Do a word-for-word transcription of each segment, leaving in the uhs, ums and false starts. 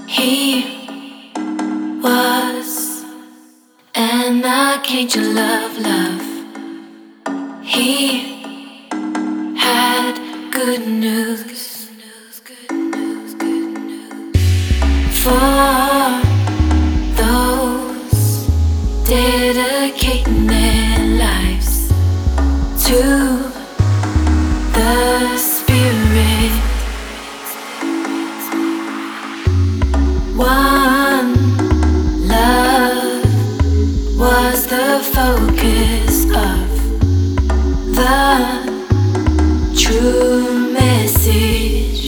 He was an archangel love, love. He had good news for those dedicating their lives to the Spirit. One love was the focus of the true message.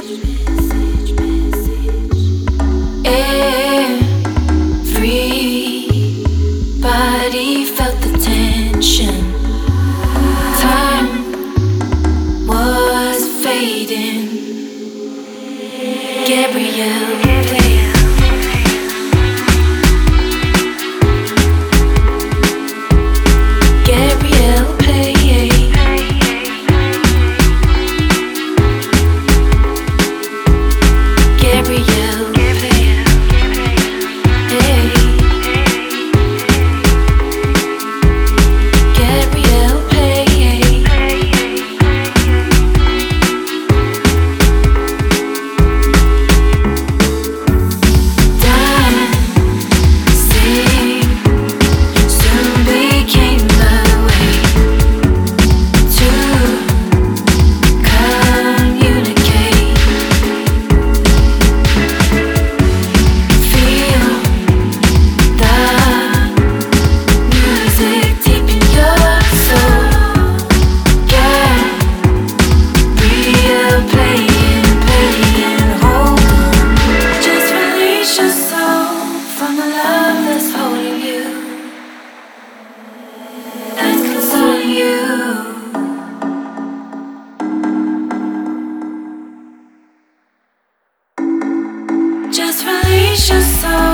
Everybody felt the tension. Time was fading. Gabrielle played. Gabrielle played. Gabrielle played. Hey. Gabrielle played. Dancing soon became the way to communicate. Feel the music deep in your soul. Gabrielle playing, playing, hold on. Just release your soul from the love that's holding you, that's consoling you. Just release your soul.